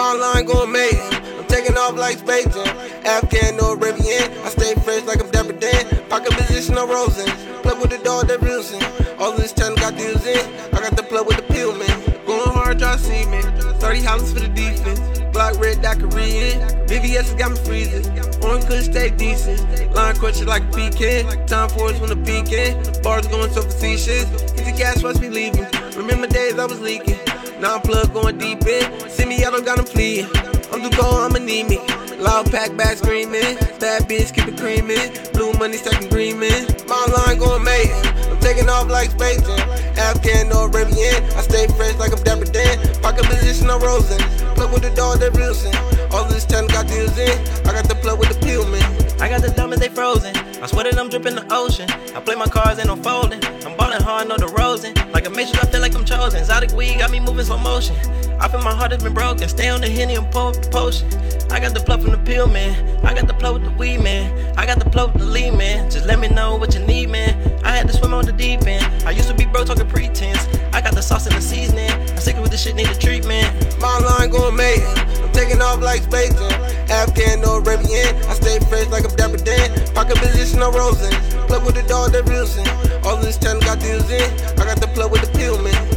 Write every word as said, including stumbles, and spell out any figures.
My line gon' make it. I'm taking off like Space Jam. Afghan or Arabian. I stay fresh like I'm Dapper Dan. Pocket position on Rosen. Play with the dog that Wilson. All this time got the in. I got the plug with the pill, man. Going hard, y'all see me. thirty hollers for the defense. Block red, that Korean. V V S got me freezing. Orange could stay decent. Line crunching like a pecan. Time for us when the pecan. Bars going so facetious. Easy gas must be leaving. Remember days I was leaking. Now I'm plugged going deep in. See me, I don't got them fleeing. I'm too cold, I'ma need me. Loud pack, back screaming. Bad bitch, keep it creaming. Blue money, second greenman. My line gon' make it. I'm taking off like Space Jam. Afghan or Arabian. I stay fresh like I'm Dapper Dan. Pocket position on Rosen. Plug with the dog that Wilson. All this time got deals in. I got the plug with the pill, man. I got the diamonds, they frozen. I swear that I'm dripping the ocean. I play my cards, ain't no folding. I'm ballin' hard, no the Rosen. Like a major, I feel like I'm chosen. Exotic weed got me moving slow motion. I feel my heart has been broken. Stay on the Henny and pour up the potion. I got the plug from the pill, man. I got the plug with the weed, man. I got the plug with the lead, man. Just let me know what you need, man. I had to swim on the deep end. I used to be broke talking pretense. I got the sauce and the seasoning. I'm sick with this shit, need a treatment. My line gon' make it. I'm taking off like Space Jam. Afghan or Arabian. I stay fresh like I'm Dapper Dan. Pocket position on Rosen. Plug with the dog that Wilson. All this time got deals in. I got the plug with the pill, man.